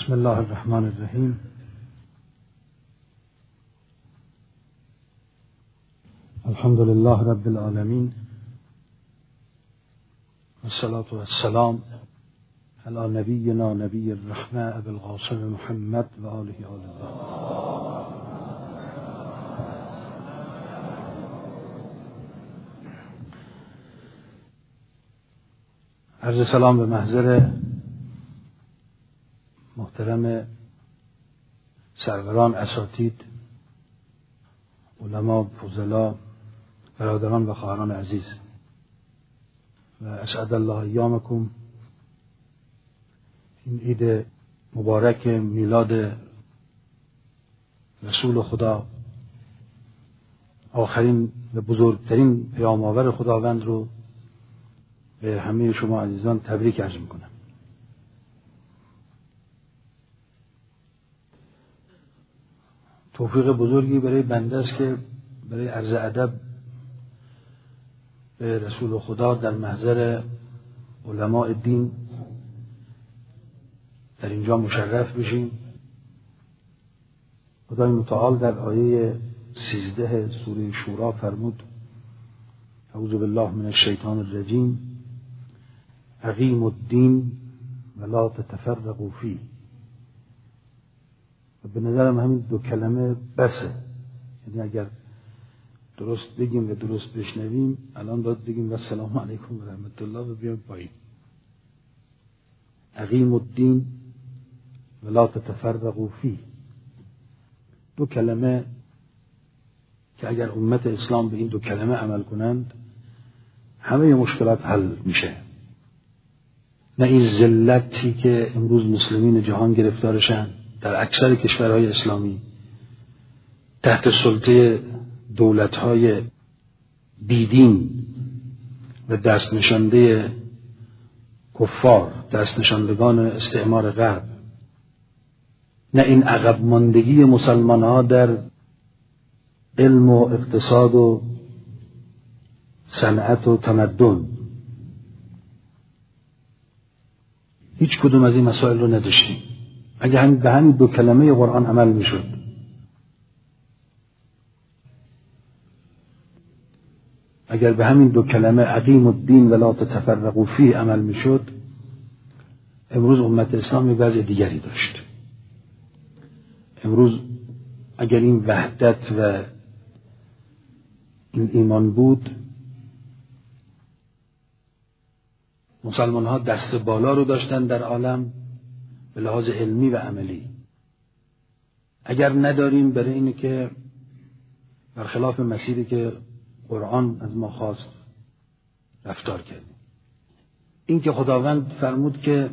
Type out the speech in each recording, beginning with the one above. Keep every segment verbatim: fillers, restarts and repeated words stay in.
بسم الله الرحمن الرحیم. الحمد لله رب العالمین والصلاة والسلام علی نبینا نبی الرحمة ابی القاسم محمد و آله آل الله. عرض سلام به محضر محترم سروران، اساتید، علما، فضلا، برادران و خواهران عزیز و اسعد الله ایامکم. این عید مبارک میلاد رسول خدا، آخرین و بزرگترین پیام آور خداوند رو به همه شما عزیزان تبریک عرض میکنم. توفیق بزرگی برای بنده است که برای عرض ادب به رسول خدا در محضر علماء دین در اینجا مشرف بشیم. خدای متعال در آیه سیزده سوره شورا فرمود: اعوذ بالله من الشیطان الرجیم اقیموا الدین ولا تتفرقوا فیه. و به نظرم همین دو کلمه بسه. یعنی اگر درست بگیم و درست بشنویم الان باید بگیم و السلام علیکم و رحمت الله و بیایم پایین. اقیموا الدین ولا تتفرقوا فیه. دو کلمه که اگر امت اسلام به این دو کلمه عمل کنند همه مشکلات حل میشه. نه این ذلتی که امروز مسلمین جهان گرفتارشن در اکثر کشورهای اسلامی تحت سلطه دولت‌های بیدین و دست نشانده کفار، دست نشاندگان استعمار غرب، نه این عقب ماندگی مسلمان‌ها در علم و اقتصاد و صنعت و تمدن. هیچ کدوم از این مسائل رو نداشتیم. اگه هم به همین دو کلمه قرآن عمل میشد، اگر به همین دو کلمه اقیموا الدین ولا تتفرقوا فیه عمل میشد، امروز امت اسلام یک وضع دیگری داشت. امروز اگر این وحدت و این ایمان بود، مسلمان ها دست بالا رو داشتن در عالم به لحاظ علمی و عملی. اگر نداریم برای اینه که برخلاف مسیری که قرآن از ما خواست رفتار کردیم. این که خداوند فرمود که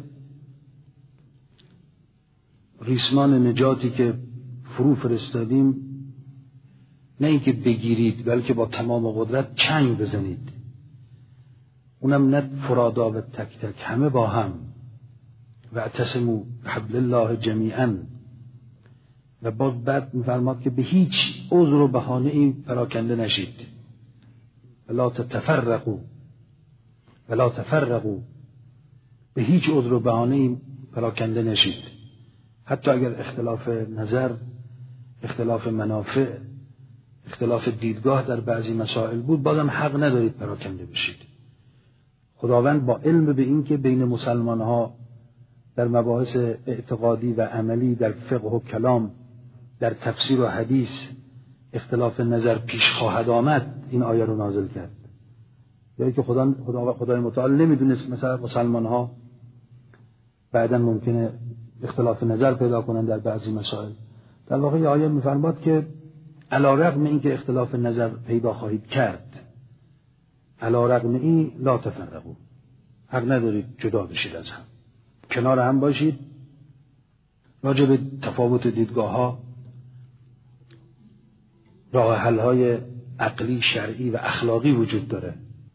ریسمان نجاتی که فرو فرستادیم نه اینکه بگیرید بلکه با تمام قدرت چنگ بزنید، اونم نه فرادا و تک تک، همه با هم. و اعتصموا بحبل الله جمیعا. و باز بعد می‌فرماد که به هیچ عذر و بهانه این پراکنده نشید. ولا تتفرقوا ولا تفرقوا. به هیچ عذر و بهانه این پراکنده نشید. حتی اگر اختلاف نظر، اختلاف منافع، اختلاف دیدگاه در بعضی مسائل بود، بازم حق ندارید پراکنده بشید. خداوند با علم به این که بین مسلمان‌ها در مباحث اعتقادی و عملی، در فقه و کلام، در تفسیر و حدیث اختلاف نظر پیش خواهد آمد، این آیه رو نازل کرد. یا که خدا خدا خدای متعال نمیدونست مثلا مسلمان‌ها بعداً ممکنه اختلاف نظر پیدا کنن در بعضی مسائل. در واقع آیه می‌فرماد که علی رغم این که اختلاف نظر پیدا خواهید کرد، علی رغم این لا تفرقوا، حق ندارید جدا بشید از هم، کنار هم باشید. راجع به تفاوت دیدگاه‌ها راه حل‌های عقلی، شرعی و اخلاقی وجود داره.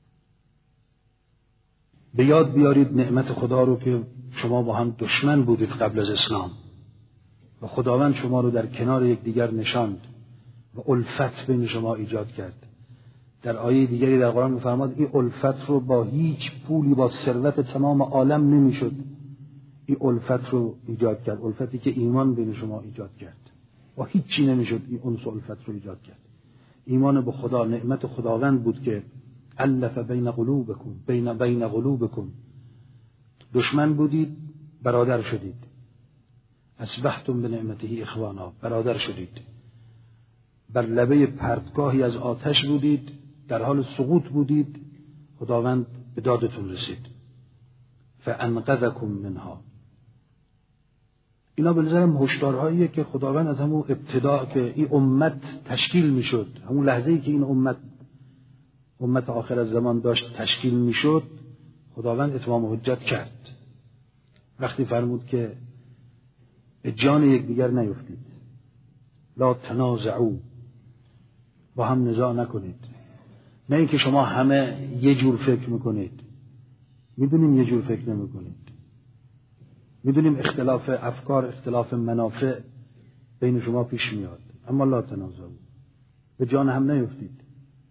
به یاد بیارید نعمت خدا رو که شما با هم دشمن بودید قبل از اسلام و خداوند شما رو در کنار یکدیگر نشاند و الفت بین شما ایجاد کرد. در آیه دیگری در قرآن می‌فرماد این الفت رو با هیچ پولی، با ثروت تمام عالم نمی‌شد این الفت رو ایجاد کرد، الفتی که ایمان بین شما ایجاد کرد و هیچ چی نمیشد این انس الفت رو ایجاد کرد. ایمان به خدا نعمت خداوند بود که الف بین قلوبکم بین بین قلوبکم، دشمن بودید برادر شدید، اصبحتم بنعمته اخوانا، برادر شدید، بر لبه پرتگاهی از آتش بودید، در حال سقوط بودید، خداوند به دادتون رسید. فانقذکم منها. اینا به نظرم هشدارهاییه که خداوند از همون ابتدا که این امت تشکیل میشد، همون لحظه‌ای که این امت امت آخر از زمان داشت تشکیل میشد، خداوند اتمام حجت کرد. وقتی فرمود که به جان یکدیگر نیفتید، لا تنازعوا، با هم نزاع نکنید. نه اینکه شما همه یه جور فکر میکنید، میدونیم یه جور فکر نمیکنید، میدونیم اختلاف افکار، اختلاف منافع بین شما پیش میاد، اما لا تنازعوا، به جان هم نیفتید.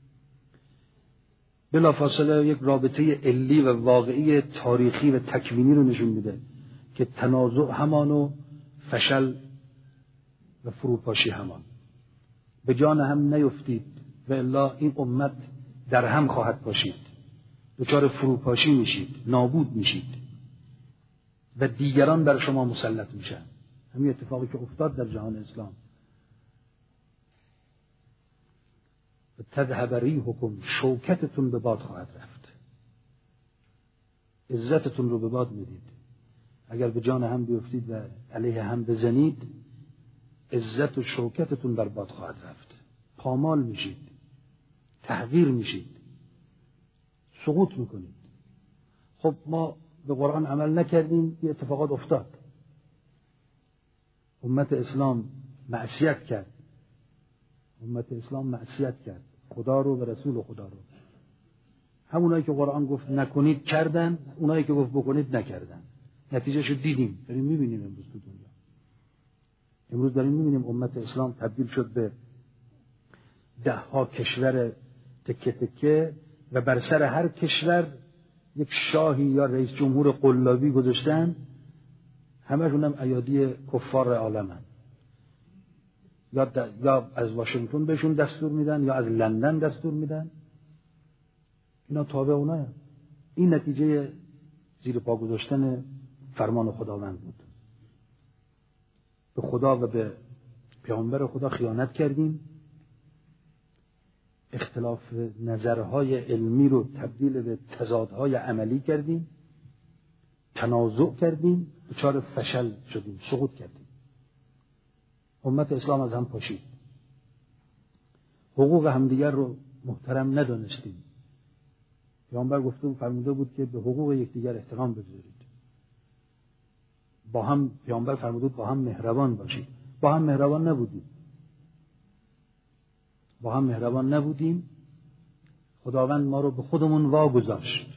بلافاصله یک رابطه علی و واقعی تاریخی و تکوینی رو نشون میده که تنازع همان و فشل و فروپاشی همان. به جان هم نیفتید و الا این امت در هم خواهد پاشید، دچار فروپاشی میشید، نابود میشید و دیگران بر شما مسلط میشن. همین اتفاقی که افتاد در جهان اسلام. تذهب ریحکم، شوکتتون به باد خواهد رفت، عزتتون رو به باد میدید. اگر به جان هم بیفتید و علیه هم بزنید، عزت و شوکتتون بر باد خواهد رفت، پامال میشید، تحقیر میشید، سقوط میکنید. خب ما به قرآن عمل نکردیم، یه اتفاقات افتاد. امت اسلام معصیت کرد، امت اسلام معصیت کرد خدا رو و رسول خدا رو. همونایی که قرآن گفت نکنید کردن، اونایی که گفت بکنید نکردن. نتیجهشو دیدیم، داریم میبینیم امروز تو دنیا. امروز داریم میبینیم امت اسلام تبدیل شد به ده ها کشور تکه تکه و بر سر هر کشور یک شاهی یا رئیس جمهور قلابی گذاشتن، همشون هم ایادی کفار عالمن. یا, یا از واشنگتن بهشون دستور میدن یا از لندن دستور میدن، اینا تابع اونها هم. این نتیجه زیر پا گذاشتن فرمان خداوند بود. به خدا و به پیامبر خدا خیانت کردیم، اختلاف نظرهای علمی رو تبدیل به تضادهای عملی کردیم، تنازع کردیم، دچار فشل شدیم، سقوط کردیم. امت اسلام از هم پاشید، حقوق همدیگر رو محترم ندانستیم. پیامبر گفته فرموده بود که به حقوق یکدیگر احترام بگذارید. با هم پیامبر فرموده بود با هم مهربان باشید. با هم مهربان نبودیم. با هم مهربان نبودیم. خداوند ما رو به خودمون واگذاشت.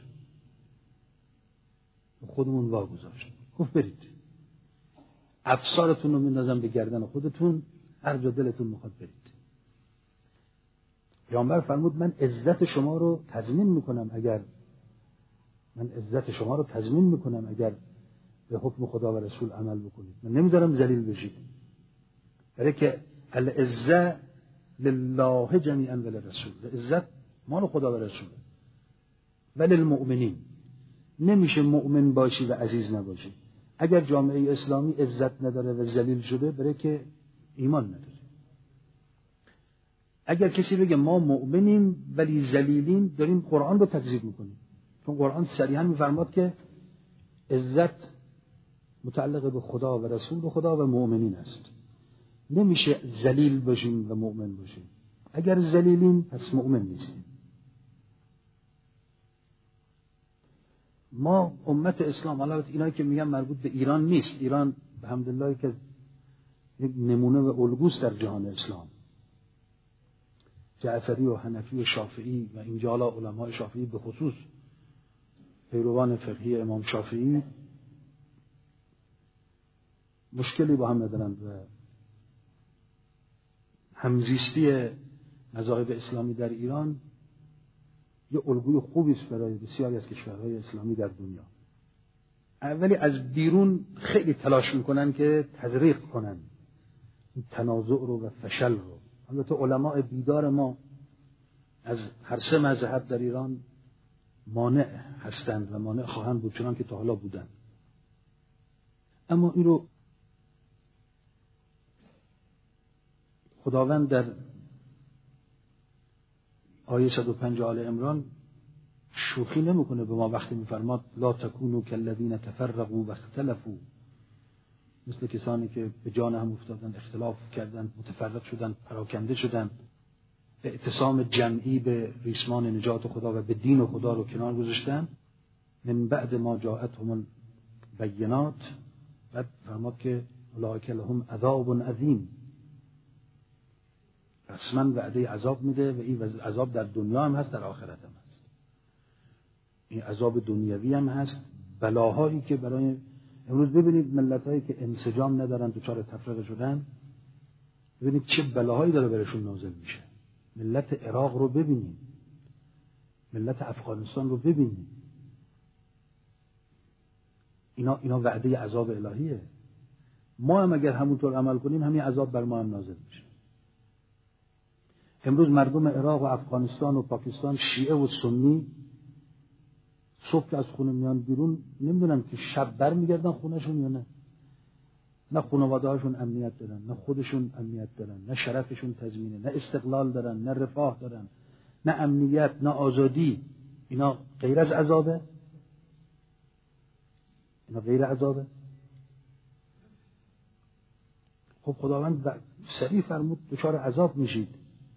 به خودمون واگذاشت. گفت برید. افسارتون رو میندازم به گردن خودتون، هر جا دلتون میخواد برید. پیامبر فرمود من عزت شما رو تضمین میکنم اگر من عزت شما رو تضمین میکنم اگر به حکم خدا و رسول عمل بکنید. من نمیذارم ذلیل بشید. برای که العزت لله جمیعا وللرسول، عزت مال خدا و رسول. ولی المؤمنین، نمیشه مؤمن باشی و عزیز نباشی. اگر جامعه اسلامی عزت نداره و ذلیل شده، برای که ایمان نداره. اگر کسی بگه ما مؤمنیم ولی ذلیلیم، داریم قرآن رو تکذیب میکنیم. چون قرآن صریحا میفرماد که عزت متعلق به خدا و رسول و خدا و مؤمنین است. نمیشه ذلیل باشیم و مؤمن باشیم. اگر ذلیلیم پس مؤمن نیستیم. ما امت اسلام، البته اینایی که میگم مربوط به ایران نیست. ایران الحمدلله که یک نمونه و الگوست در جهان اسلام. جعفری و حنفی و شافعی و اینجا حالا علمای شافعی به خصوص پیروان فقهی امام شافعی مشکلی با هم ندارند و همزیستی مذاهب اسلامی در ایران یه الگوی خوبی است برای بسیاری از کشورهای اسلامی در دنیا. ولی از بیرون خیلی تلاش میکنن که تزریق کنن این تنازع رو و فشل رو. البته علماء بیدار ما از هر سه مذهب در ایران مانع هستند و مانع خواهند بود، چنان که تا حالا بودند. اما این رو خداوند در آیه صد و پنج آل عمران شوخی نمیکنه به ما وقتی میفرماد لا تکونوا کالذین تفرقوا واختلفوا، مثل کسانی که به جان هم افتادن، اختلاف کردن، متفرق شدن، پراکنده شدن، اعتصام جمعی به ریسمان نجات خدا و به دین خدا رو کنار گذاشتن. من بعد ما جاءتهم البینات، بعد فرماد که اولئک لهم عذاب عظیم، رسما وعده عذاب میده و این عذاب در دنیا هم هست، در آخرت هم هست. این عذاب دنیوی هم هست. بلاهایی که برای امروز ببینید ملت‌هایی که انسجام ندارن، دچار تفرقه شدن، ببینید چه بلاهایی داره برشون نازل میشه. ملت عراق رو ببینید، ملت افغانستان رو ببینید، اینا اینا وعده عذاب الهیه. ما هم اگر همونطور عمل کنیم همین عذاب بر ما هم نازل میشه. امروز مردم عراق و افغانستان و پاکستان، شیعه و سنی، صبح که از خونه میان بیرون نمیدونن که شب بر میگردن خونهشون یا نه. نه خانواده هاشون امنیت دارن، نه خودشون امنیت دارن، نه شرفشون تضمینه، نه استقلال دارن، نه رفاه دارن، نه امنیت، نه آزادی. اینا غیر از عذابه؟ اینا غیر عذابه؟ خب خداوند صریح فرمود دچار عذاب میشید،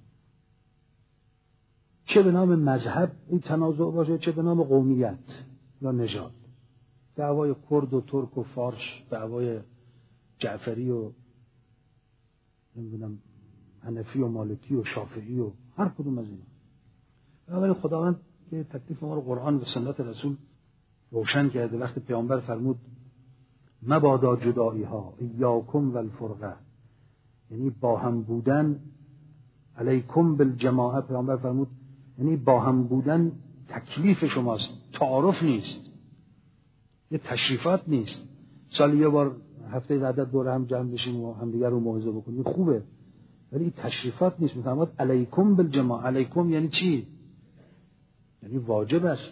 چه به نام مذهب این تنازع باشه، چه به نام قومیت یا نژاد. دعوای کرد و ترک و فارس، دعوای جعفری و نمیدونم حنفی و مالکی و شافعی و هر کدوم از اینا. ولی خداوند که تکلیف ما رو قرآن و سنت رسول روشن کرده. وقتی پیامبر فرمود مبادا جدایی ها ایاکم والفرقه، یعنی با هم بودن، علیکم بالجماعه، پیامبر فرمود یعنی با هم بودن تکلیف شماست، تعارف نیست، یه تشریفات نیست. سال یه بار هفته وحدت دور هم جمع بشیم و همدیگر رو موعظه بکنیم خوبه، ولی این تشریفات نیست. میفرماد علیکم بالجماعه. علیکم یعنی چی؟ یعنی واجب است.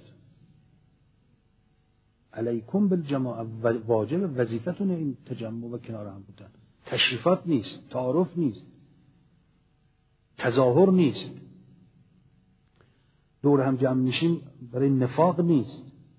علیکم بالجماعه واجب، وظیفتونه این تجمع و کنار هم بودن. تشریفات نیست، تعارف نیست، تظاهر نیست، دور هم جمع میشیم برای نفاق نیست،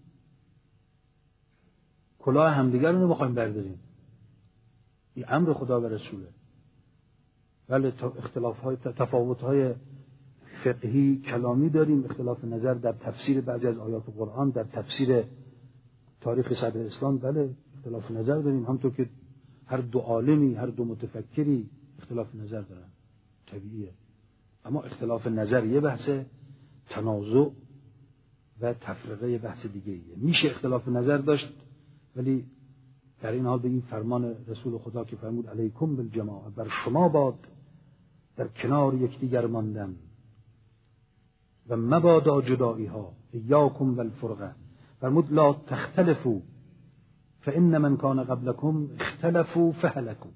کلاه همدیگر رو نمیخوایم برداریم. این امر خدا و رسوله. ولی اختلاف‌های تفاوت‌های فقهی کلامی داریم، اختلاف نظر در تفسیر بعضی از آیات قرآن، در تفسیر تاریخ صدر اسلام، بله اختلاف نظر داریم، همونطور که هر دو عالمی، هر دو متفکری اختلاف نظر دارن، طبیعیه. اما اختلاف نظر یه بحثه، تنازع و تفرقه یه بحث دیگه ایه. میشه اختلاف نظر داشت، ولی در این حال به این فرمان رسول خدا که فرمود علیکم بالجماعه، بر شما باد در کنار یکدیگر ماندن و مبادا جدایی ها ایاکم والفرقه. فرمود لا تختلفوا فان من کان قبلکم اختلفوا فهلكوا.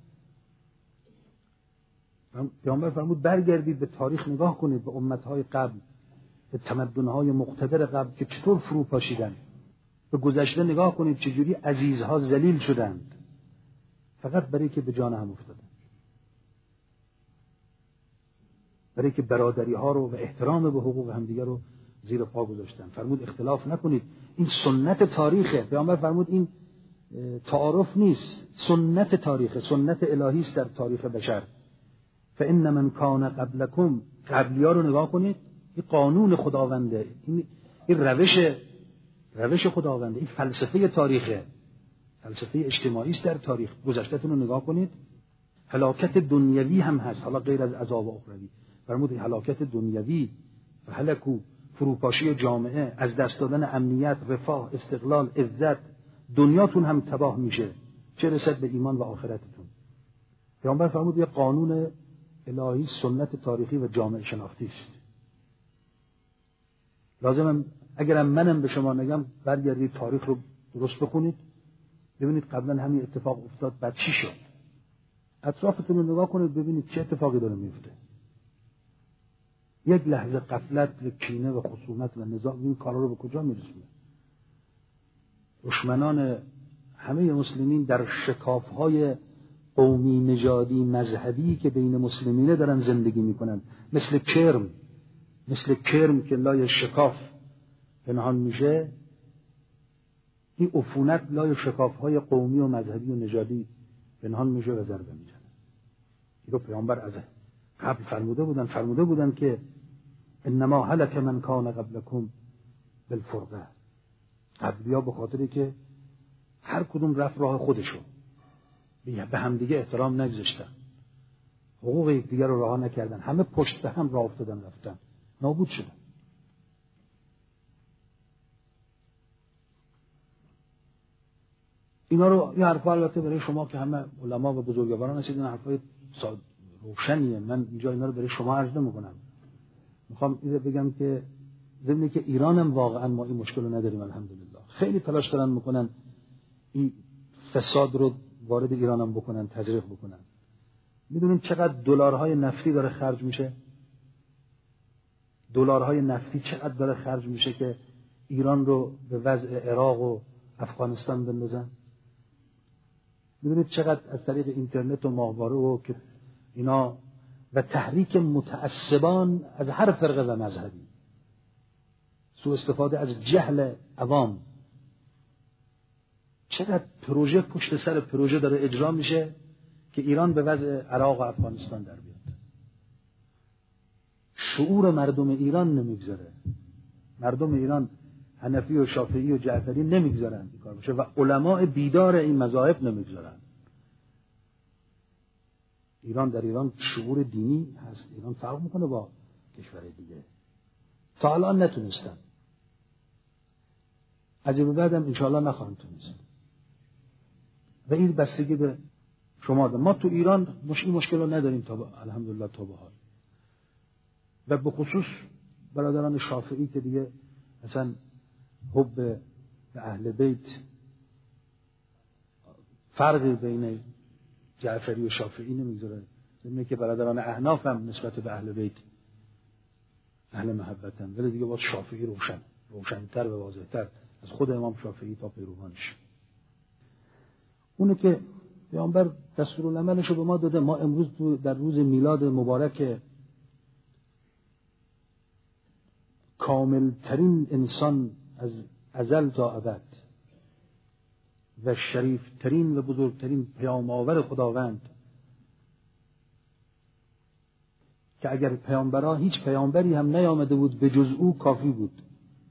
پیامبر فرمود برگردید به تاریخ نگاه کنید، به امتهای قبل، به تمدنهای مقتدر قبل که چطور فرو پاشیدن. به گذشته نگاه کنید چجوری عزیزها ذلیل شدند فقط برای که به جان هم افتادن، برای که برادری ها رو و احترام به حقوق همدیگر رو زیر پا گذاشتن. فرمود اختلاف نکنید، این سنت تاریخه. پیامبر فرمود این تعارف نیست، سنت تاریخه، سنت الهی است در تاریخ بشر. فان من کان قبلکم، قبلی‌ها رو نگاه کنید، این قانون خداونده، این این روش روش خداونده، این فلسفه تاریخه، فلسفه اجتماعی است در تاریخ. گذشته‌تون رو نگاه کنید، هلاکت دنیوی هم هست، حالا غیر از عذاب اخروی. فرمود هلاکت دنیوی و هلاکو، فروپاشی جامعه، از دست دادن امنیت، رفاه، استقلال، عزت، دنیاتون هم تباه میشه، چه رسد به ایمان و آخرتتون. پیامبر فرمود یه قانون الهی، سنت تاریخی و جامعه شناختی است. لازمم اگرم منم به شما نگم برگردید تاریخ رو درست بخونید، ببینید قبلا همین اتفاق افتاد، بعد چی شد؟ اطرافتون رو نگاه کنید ببینید چه اتفاقی داره میفته. یک لحظه غفلت و کینه و خصومت و نزاع این کارا رو به کجا میرسونه؟ دشمنان همه مسلمین در شکاف‌های قومی، نژادی، مذهبی که بین مسلمینه دارن زندگی میکنن، مثل کرم، مثل کرم که لای شکاف پنهان میشه، این عفونت لای شکاف‌های قومی و مذهبی و نژادی پنهان میشه و ضربه میزنه. این رو پیامبر از قبل فرموده بودن فرموده بودن که انما هلک من کان قبلکم بالفرقه. قبلیا به خاطری که هر کدوم رفت راه خودشو، به همدیگه احترام نگذاشتن، حقوق یکدیگر رو رعایت نکردن، همه پشت به هم راه افتادن رفتن، نابود شدن. اینا رو یه حرفا البته برای شما که همه علما و بزرگواران هستید، این حرفای روشنیه، من اینجا اینا رو برای شما عرض نمی‌کنم. میخوام اینو بگم که ضمن که ایرانم واقعا ما این مشکل رو نداریم الحمدلله. خیلی تلاش دارن میکنن این فساد رو وارد ایرانم بکنن، تزریق بکنن. میدونیم چقدر دلارهای نفتی داره خرج میشه؟ دلارهای نفتی چقدر داره خرج میشه که ایران رو به وضع عراق و افغانستان بندازن؟ میدونید چقدر از طریق اینترنت و ماهواره و که اینا و تحریک متعصبان از هر فرقه و مذهبی، سوء استفاده از جهل عوام، چقدر پروژه پشت سر پروژه داره اجرا میشه که ایران به وضع عراق و افغانستان در بیاد. شعور مردم ایران نمیگذاره، مردم ایران حنفی و شافعی و جعفری نمیگذارن این کار بشه و علماء بیدار این مذاهب نمیگذارن. ایران در ایران شعور دینی هست، ایران فرق میکنه با کشور دیگه. تا الان نتونستن، از این بعدم انشاءالله نخواهند تونست و این بستگی به شما ده. ما تو ایران مش این مشکل رو نداریم تا الحمدلله تا به حال، و به خصوص برادران شافعی که دیگه مثلا حب به اهل بیت فرقی بین جعفری و شافعی نمیگذاره. زمینه که برادران احناف هم نسبت به اهل بیت اهل محبتن، ولی دیگه باید شافعی روشن روشن‌تر و واضح‌تر از خود امام شافعی تا پیروانش. اونه که پیامبر دستورالعملش رو به ما داده. ما امروز تو در روز میلاد مبارک کاملترین انسان از ازل تا ابد و شریفترین و بزرگترین پیام آور خداوند که اگر پیامبرها هیچ پیامبری هم نیامده بود به جز او کافی بود،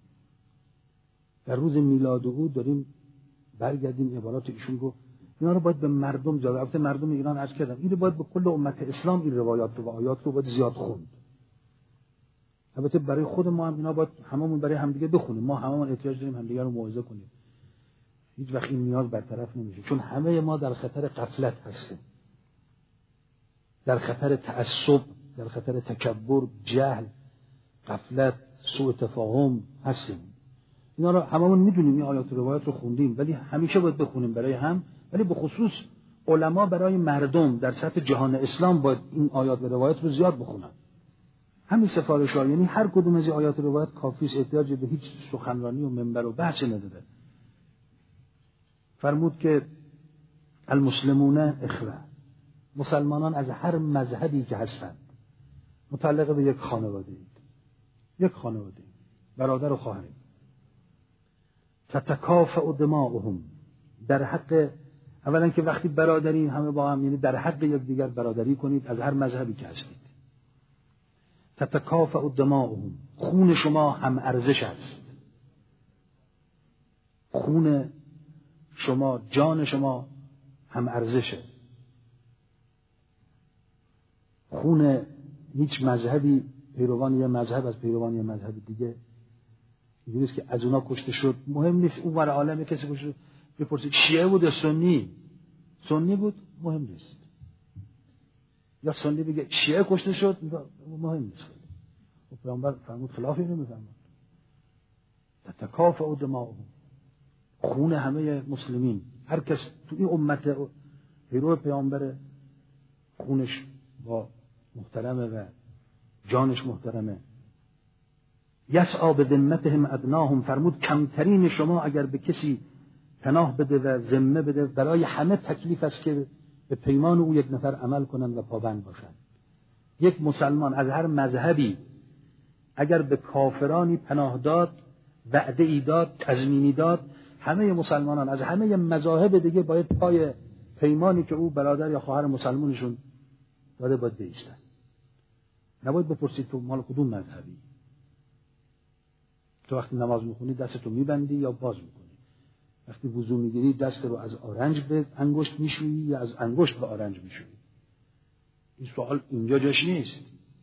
در روز میلاد او داریم برگردیم عبارات ایشون رو، اینا رو باید به مردم زیاد، البته مردم ایران عرض کردم، این رو باید به کل امت اسلام این روایات رو و آیات رو باید زیاد خوند. البته برای خود ما هم اینا باید هممون برای همدیگه بخونیم، ما هممون احتیاج داریم همدیگه رو موعظه کنیم. هیچ وقت این نیاز برطرف نمیشه، چون همه ما در خطر غفلت هستیم، در خطر تعصب، در خطر تکبر، جهل، غفلت، سوء تفاهم هستیم. اینا رو هممون میدونیم، این آیات و روایات رو خوندیم، ولی همیشه باید بخونیم برای هم، ولی به خصوص علما برای مردم در سطح جهان اسلام باید این آیات و روایات رو زیاد بخونن. همین سفارش‌ها، یعنی هر کدوم از این آیات و روایات کافی است، احتیاج به هیچ سخنرانی و منبر و بحث نداره. فرمود که المسلمون اخوه، مسلمانان از هر مذهبی که هستند متعلق به یک خانواده اید، یک خانواده، برادر و خواهرید. تتکافئ دماؤهم، در حق، اولا که وقتی برادرین همه با هم، یعنی در حق یک دیگر برادری کنید از هر مذهبی که هستید. تتکافئ دماؤهم، خون شما هم ارزش است، خون شما، جان شما هم ارزشه. خون هیچ مذهبی، پیروان یه مذهب از پیروان یه مذهب دیگه اینجوریست که از اونا کشته شد، مهم نیست اون ور عالم کسی کشته شد بپرسید شیعه بود یا سنی، سنی بود مهم نیست، یا سنی بگه شیعه کشته شد مهم نیست. و پیامبر فرمود خلافی نمیفرمود. تتکافئ دماؤهم، خون همه مسلمین هر کس تو این امت پیرو پیامبر خونش با محترمه و جانش محترمه. یسعی بذمتهم ادناهم، فرمود کمترین شما اگر به کسی پناه بده و ذمه بده، برای همه تکلیف است که به پیمان او یک نفر عمل کنند و پابند باشند. یک مسلمان از هر مذهبی اگر به کافرانی پناه داد، وعده ای داد، تضمینی داد، همه مسلمانان از همه مذاهب دیگه باید پای پیمانی که او برادر یا خواهر مسلمانشون داده باید بایستن. نباید بپرسید تو مال کدوم مذهبی. تو وقتی نماز میخونی دستتو میبندی یا باز میکنی؟ وقتی وضو میگیری دست رو از آرنج به انگشت میشویی یا از انگشت به آرنج میشویی؟ این سوال اینجا جاش نیست.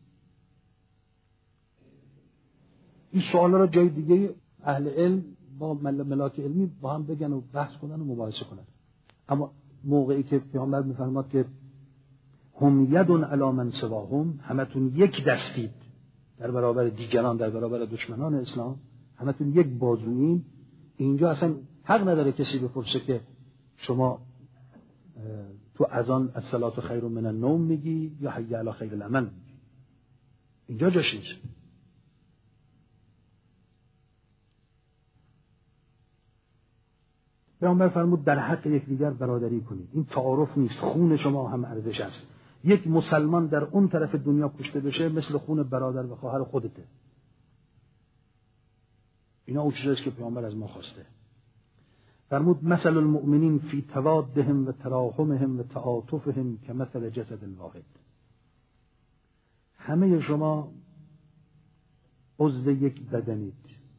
این سوالا رو جای دیگه اهل علم با ملاک علمی با هم بگن و بحث کنن و مباحثه کنن. اما موقعی که پیامبر میفرماد که هم یدون علی من سواهم، همتون یک دستید در برابر دیگران، در برابر دشمنان اسلام، همتون یک بازویین، اینجا اصلا حق نداره کسی بپرسه که شما تو اذان الصلاة خیر من النوم میگی یا حی علی خیر العمل میگی. اینجا جاش نیست. پیامبر فرمود در حق یکدیگر برادری کنید. این تعارف نیست، خون شما هم ارزش است. یک مسلمان در اون طرف دنیا کشته بشه مثل خون برادر و خواهر خودته. اینا اون چیزیست که پیامبر از ما خواسته. فرمود مثل المؤمنین فی توادهم و تراحمهم و تعاطفهم کمثل جسد الواحد. همه شما عضو یک بدنید.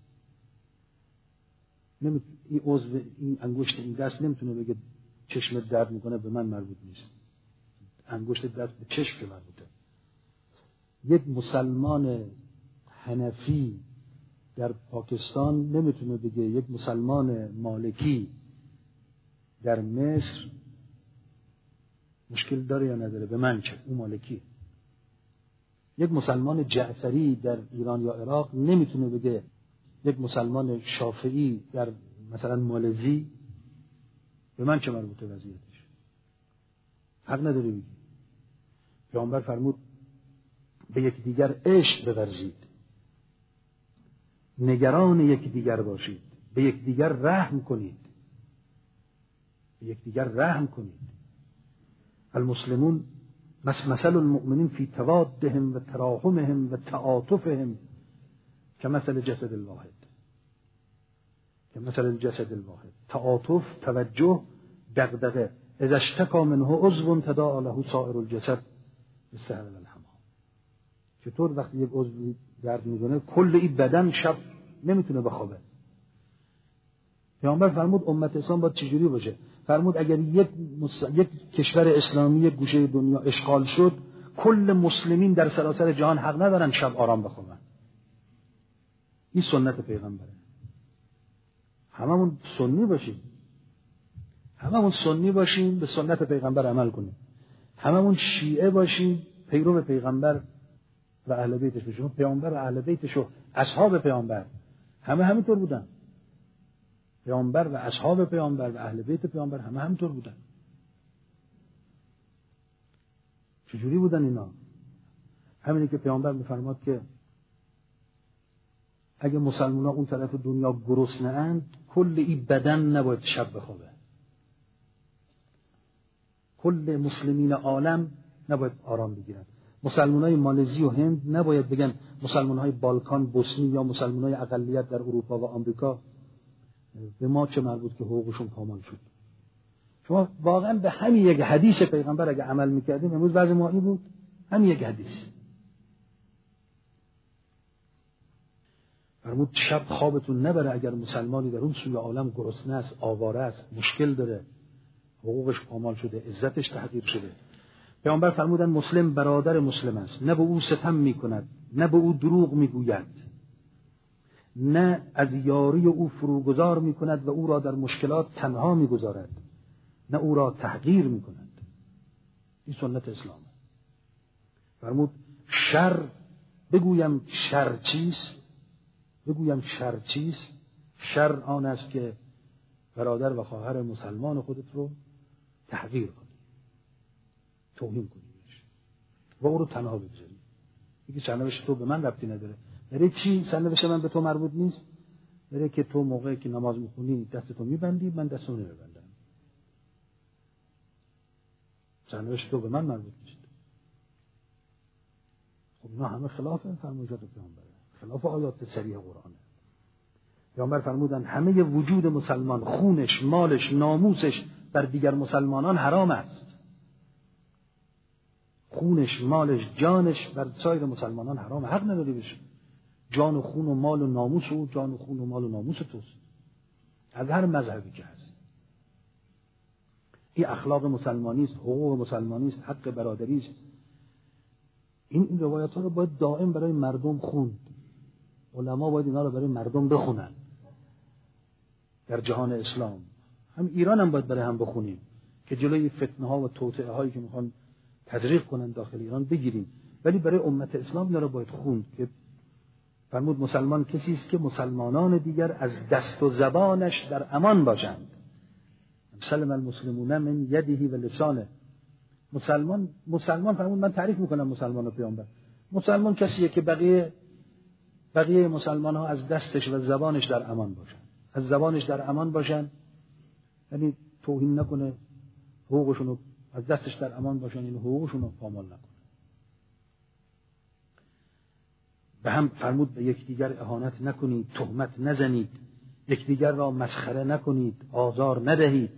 نمی... این عضو، این انگشت این دست نمیتونه بگه چشم درد میکنه به من مربوط نیست. انگشت دست به چشم که مربوطه. یک مسلمان حنفی در پاکستان نمیتونه بگه یک مسلمان مالکی در مصر مشکل داره یا نداره، به من چه، اون مالکی. یک مسلمان جعفری در ایران یا عراق نمیتونه بگه یک مسلمان شافعی در مثلا مالزی به من چه مربوطه وضعیتش. حق نداره بگی. پیامبر فرمود به یکدیگر عشق بورزید، نگران یکدیگر باشید، به یکدیگر رحم کنید، به یکدیگر رحم کنید. المسلمون مثل المؤمنین فی توادهم و تراحمهم و تعاطفهم کمثل جسد الواحد. کمثل الجسد الواحد. تعاطف، توجه، دغدغه. اذا اشتکا منه عضو تداعی له سائر الجسد بالسهر والحمام. چطور وقتی یک عضو درد میکنه کل این بدن شب نمیتونه بخوابه؟ پیامبر فرمود امت اسلام باید چجوری باشه؟ فرمود اگر یک, مس... یک کشور اسلامی یک گوشه دنیا اشغال شد، کل مسلمین در سراسر جهان حق ندارن شب آرام بخوابن. این سنت پیغمبره. هممون سنی باشیم، هممون سنی باشیم، به سنت پیغمبر عمل کنیم. هممون شیعه باشیم، پیرو پیغمبر و اهل بیتش باشیم. پیامبر و اهل بیتش و اصحاب پیامبر همه همینطور بودن. پیامبر و اصحاب پیامبر و اهل بیت پیامبر همه همینطور بودن. چجوری بودن اینا؟ همینی که پیامبر میفرماد که اگه مسلمان‌ها اون طرف دنیا گرسنه اند، کل این بدن نباید شب بخوابه. کل مسلمین عالم نباید آرام بگیرن. مسلمان‌های مالزی و هند نباید بگن مسلمان‌های بالکان، بوسنی یا مسلمان‌های اقلیت در اروپا و آمریکا به ما چه مربوط که حقوقشون پامال شد. شما واقعا به همین یک حدیث پیغمبر اگه عمل میکردیم امروز وضع ما این بود. همین یک حدیث. فرمود شب خوابتون نبره اگر مسلمانی در اون سوی عالم گرسنه است، آواره است، مشکل داره، حقوقش پامال شده، عزتش تحقیر شده. پیامبر فرمودن مسلم برادر مسلم است، نه به او ستم میکند، نه به او دروغ میگوید، نه از یاری او فروگذار میکند و او را در مشکلات تنها میگذارد، نه او را تحقیر میکند. این سنت اسلام. فرمود شر، بگویم شر چیست؟ بگویم شر چیست؟ شر آن است که برادر و خواهر مسلمان خودت رو تحقیر کنی، توهین کنی و او رو تنها بگذاری. میگه سرنوشت تو به من ربطی نداره. برای چی سرنوشت من به تو مربوط نیست؟ برای که تو موقعی که نماز میخونی دستتو میبندی، من دستمو نمیبندم. سرنوشت تو به من مربوط نیست. خب اینا همه خلاف فرمایشات پیامبره، خلاف آیات صریح قرآنه. پیامبر فرمودن همه وجود مسلمان، خونش، مالش، ناموسش بر دیگر مسلمانان حرام است. خونش، مالش، جانش بر سایر مسلمانان حرام، حق نداری بشه. جان و خون و مال و ناموس او جان و خون و مال و ناموس توست، از هر مذهبی که هست. این اخلاق مسلمانی است، حقوق مسلمانی است، حق برادری است. این این روایت ها رو باید دائم برای مردم خوند. علما باید اینا رو برای مردم بخونن در جهان اسلام. هم ایران هم باید برای هم بخونیم که جلوی فتنه ها و توطئه هایی که میخوان تزریق کنن داخل ایران بگیریم. ولی برای امت اسلام اینا رو باید خوند که فرمود مسلمان کسی است که مسلمانان دیگر از دست و زبانش در امان باشند. سلم المسلمون من یده و لسانه. مسلمان مسلمان فرمود، من تعریف میکنم مسلمان و پیامبر. مسلمان کسیه که بقیه بقیه مسلمان ها از دستش و زبانش در امان باشن. از زبانش در امان باشن یعنی توهین نکنه، حقوقشون رو از دستش در امان باشن، یعنی حقوقشون رو پامال نکنه. به هم فرمود به یکدیگر اهانت نکنید، تهمت نزنید، یکدیگر را مسخره نکنید، آزار ندهید.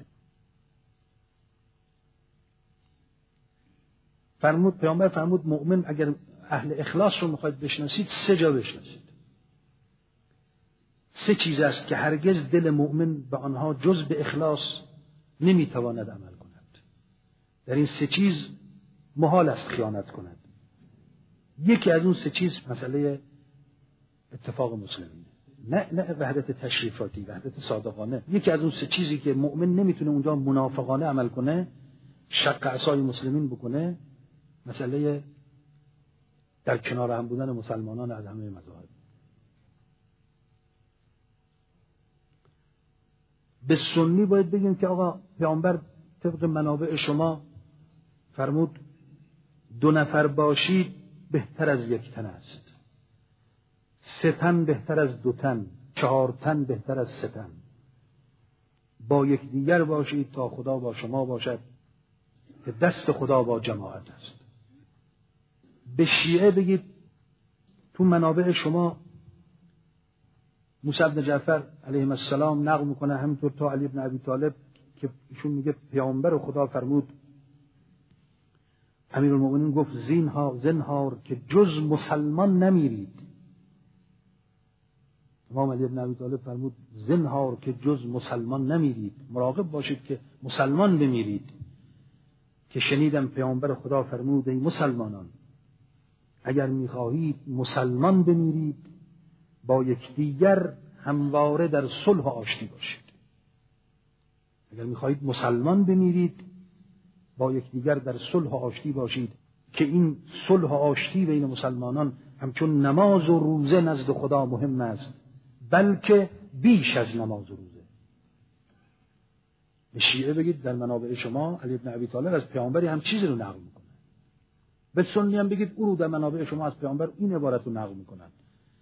فرمود پیامبر فرمود مؤمن اگر اهل اخلاص رو میخواید بشناسید سه جا بشناسید. سه چیز است که هرگز دل مؤمن به آنها جز به اخلاص نمیتواند عمل کند. در این سه چیز محال است خیانت کند. یکی از اون سه چیز مسئله اتفاق مسلمین، نه نه وحدت تشریفاتی، وحدت صادقانه. یکی از اون سه چیزی که مؤمن نمیتونه اونجا منافقانه عمل کنه، شق عصای مسلمین بکنه، مسئله در کنار هم بودن مسلمانان از همه مذاهب. به سنی باید بگیم که آقا پیامبر طبق منابع شما فرمود دو نفر باشید بهتر از یک تن است، سه تن بهتر از دو تن، چهار تن بهتر از سه تن. با یکدیگر باشید تا خدا با شما باشد که دست خدا با جماعت است. به شیعه بگید تو منابع شما موسی بن جعفر علیه السلام نقل میکنه، همینطور تا علی بن ابی طالب که ایشون میگه پیامبر خدا فرمود، امیرالمومنین گفت زینهار زنهار که جز مسلمان نمیرید. امام علی بن ابی طالب فرمود زنهار که جز مسلمان نمیرید، مراقب باشید که مسلمان بمیرید. که شنیدم پیامبر خدا فرمود ای مسلمانان اگر میخواهید مسلمان بمیرید با یکدیگر همواره در صلح و آشتی باشید. اگر میخواهید مسلمان بمیرید با یکدیگر در صلح و آشتی باشید که این صلح و آشتی بین مسلمانان همچون نماز و روزه نزد خدا مهم است، بلکه بیش از نماز و روزه. به شیعه بگید در منابع شما علی بن ابی طالب از پیامبری هم چیزی رو نقل میکنه. به سنی هم بگید او رو در منابع شما از پیامبر این عبارت رو نقل میکنن.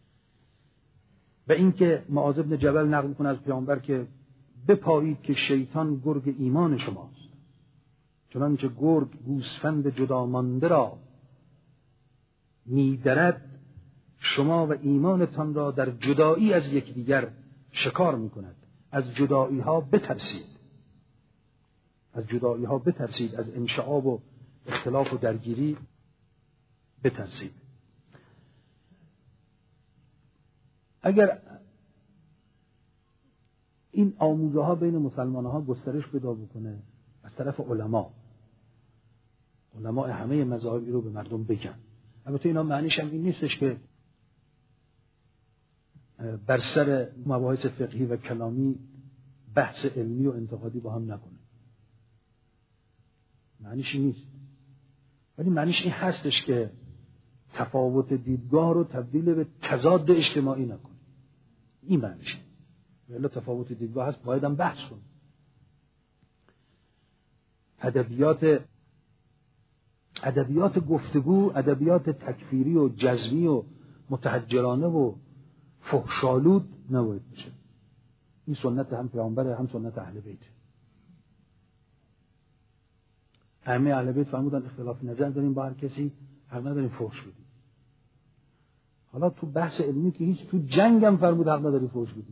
و اینکه معاذ بن جبل نقل میکنه از پیامبر که بپایید که شیطان گرگ ایمان شماست، چنانچه گرگ گوسفند جدا مانده را میدرد، شما و ایمانتان را در جدایی از یکدیگر شکار میکند. از جدایی ها بترسید، از جدایی ها بترسید، از انشعاب و اختلاف و درگیری بترسید. اگر این آموزه ها بین مسلمان ها گسترش پیدا بکنه از طرف علما، علما همه مذاهبی رو به مردم بگن. البته اینا معنیش هم این نیستش که بر سر مباحث فقهی و کلامی بحث علمی و انتقادی با هم نکنه، معنیش این نیست. ولی معنیش این هستش که تفاوت دیدگاه رو تبدیل به تضاد اجتماعی نکنه. این معنیشه. ولی تفاوت دیدگاه هست، باید هم بحث کنیم. ادبیات ادبیات گفتگو، ادبیات تکفیری و جزمی و متحجرانه و فحشالود نباید بشه. این سنت هم پیامبر، هم سنت اهل بیت. ائمه اهل بیت فرمودن اختلاف نظر داریم با هر کسی، حق نداریم فحش بدیم. حالا تو بحث علمی که هیچ، تو جنگ هم فرمود حق نداری فحش بدیم.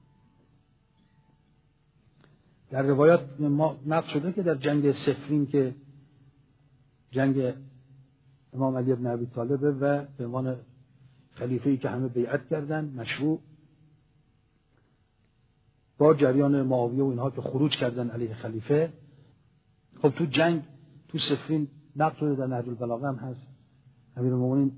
در روایات ما نقل شده که در جنگ صفین که جنگ امام علی بن ابی طالب و به عنوان خلیفه‌ای که همه بیعت کردن مشروع، با جریان معاویه و اینها که خروج کردن علیه خلیفه، خب تو جنگ تو صفین نقل شده، در نهج البلاغه هم هست، امیرالمومنین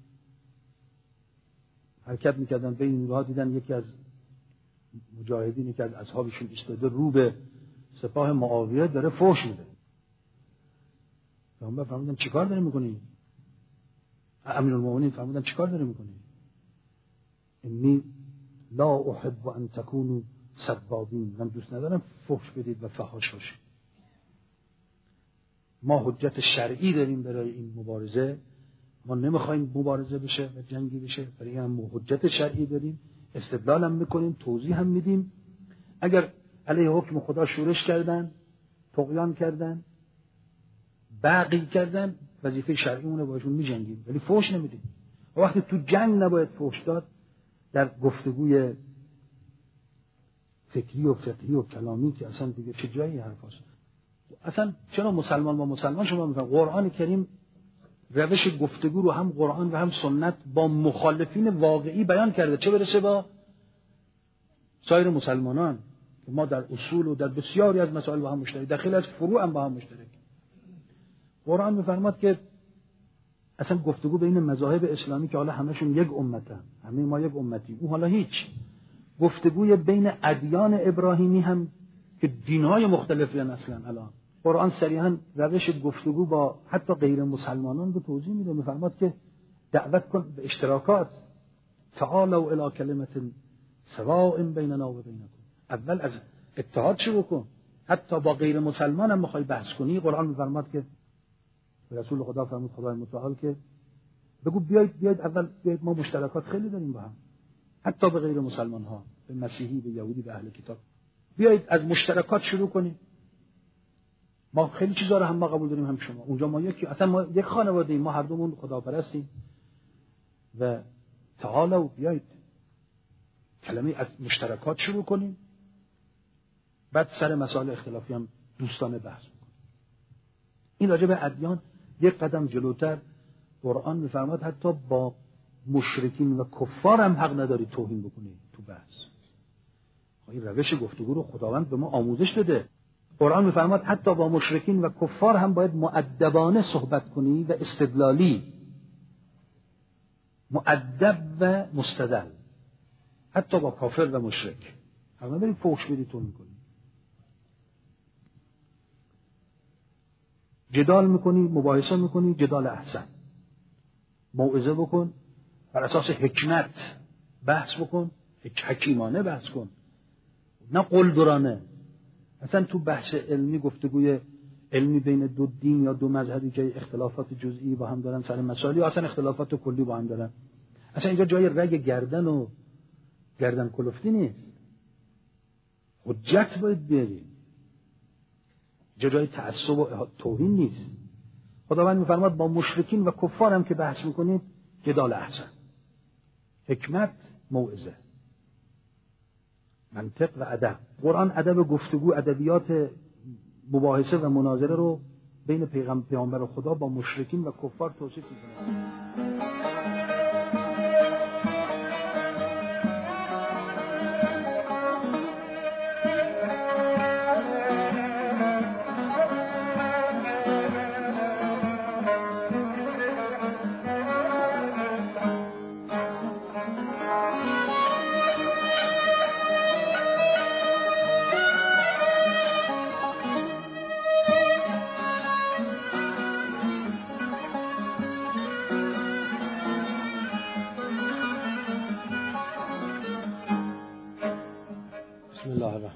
حرکت میکردن بین نیروها، دیدن یکی از مجاهدینی که از اصحابشون ایستاده رو به سپاه معاویه داره فحش میده. پیامبر فرمودن چیکار داری میکنی؟ امیرالمومنین فرمودن چیکار داری میکنی؟ انی لا احب ان تکونوا سبابین، من دوست ندارم فحش بدید و فحاش باشید. ما حجت شرعی داریم برای این مبارزه، ما نمیخوایم مبارزه بشه و جنگی بشه، برای هم حجت شرعی داریم، استدلال هم میکنیم، توضیح هم میدیم. اگر علیه حکم خدا شورش کردن، طغیان کردن، بغی کردن، وظیفه شرعیمونه باشون میجنگیم، ولی فحش نمیدیم. و وقتی تو جنگ نباید فحش داد، در گفتگوی فکری و فقهی و کلامی که اصلا دیگه چه جایی حرف هست. اصلا چرا مسلمان با مسلمان شما میفهم؟ قرآن کریم روش گفتگو رو هم قرآن و هم سنت با مخالفین واقعی بیان کرده، چه برسه با سایر مسلمانان که ما در اصول و در بسیاری از مسائل با هم مشترک، در خیلی از فروع هم با هم مشترک. قرآن میفرماد که اصلا گفتگو بین مذاهب اسلامی که حالا همشون یک امتن، همه ما یک امتی، اون حالا هیچ، گفتگوی بین ادیان ابراهیمی هم که دین‌های مختلفی هستن اصلا، الان قرآن صریحاً روش گفتگو با حتی غیر مسلمانان رو توضیح میده. میفرماد که دعوت کن به اشتراکات، تعالوا الی کلمة سواء بیننا و بینکم. اول از اتحاد شروع کن، حتی با غیر مسلمان هم میخوای بحث کنی. قرآن میفرماد که رسول خدا فرمود خدای متعال که بگو بیاید بیاید اول بیاید، ما مشترکات خیلی داریم با هم، حتی به غیر مسلمان ها، به مسیحی، به یهودی، به اهل کتاب، بیایید از مشترکات شروع کنیم. ما خیلی چیزا رو هم ما قبول داریم، هم شما. اونجا ما یکی، اصلا ما یک خانواده ایم، ما هر دومون خداپرستیم. و تعالوا بیایید کلمه از مشترکات شروع کنیم، بعد سر مسائل اختلافی هم دوستانه بحث کنیم. این راجع به ادیان یک قدم جلوتر قرآن میفرماد حتی با مشرکین و کفار هم حق نداری توهین بکنی تو بحث. این روش گفتگو رو خداوند به ما آموزش داده. قرآن میفرماد حتی با مشرکین و کفار هم باید مؤدبانه صحبت کنی و استدلالی، مؤدب و مستدل، حتی با کافر و مشرک. حق نداری فحش بدی، توهین کنی. جدال میکنی، مباحثه میکنی، جدال احسن، موعظه بکن، بر اساس حکمت بحث بکن، حکیمانه بحث کن، نه قلدرانه. اصلا تو بحث علمی، گفتگوی علمی بین دو دین یا دو مذهبی که اختلافات جزئی با هم دارن سر مسائلی، اصلا اختلافات کلی با هم دارن، اصلا اینجا جای رگ گردن و گردن کلفتی نیست. حجت باید بیاری، اینجا جای تعصب و توهین نیست. خداوند میفرماد با مشرکین و کفار هم که بحث میکنید جدال احسن، حکمت، موعظه، منطق و ادب. قرآن ادب گفتگو، ادبیات مباحثه و مناظره رو بین پیغمبر خدا با مشرکین و کفار توصیف میکنه.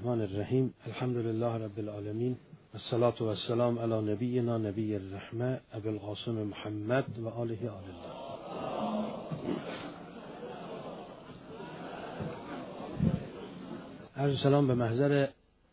الرحمن الرحیم. الحمد لله رب العالمین، والصلاة والسلام علی نبینا نبی الرحمه ابی القاسم محمد و آله آل الله. عرض سلام به محضر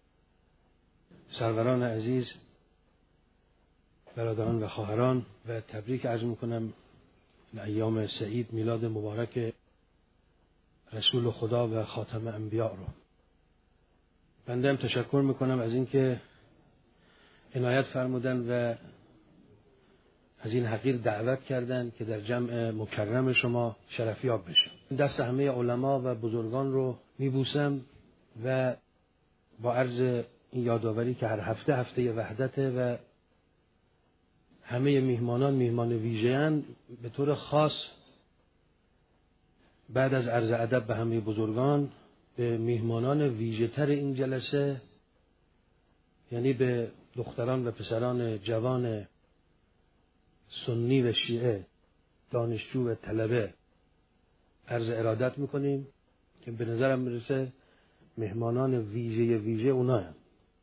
سروران عزیز، برادران و خواهران و تبریک عرض میکنم ایام سعید، میلاد مبارک رسول خدا و خاتم انبیاء رو. بنده هم تشکر میکنم از اینکه عنایت فرمودن و از این حقیر دعوت کردن که در جمع مکرم شما شرفیاب بشم. دست همه علما و بزرگان رو میبوسم و با عرض این یادآوری که هر هفته هفته وحدته و همه میهمانان میهمان ویژه‌اند، به طور خاص بعد از عرض ادب به همه بزرگان، به میهمانان ویژه‌تر این جلسه، یعنی به دختران و پسران جوان سنی و شیعه، دانشجو و طلبه، عرض ارادت میکنیم که به نظرم میرسه مهمانان ویژه ویژه اونا هم.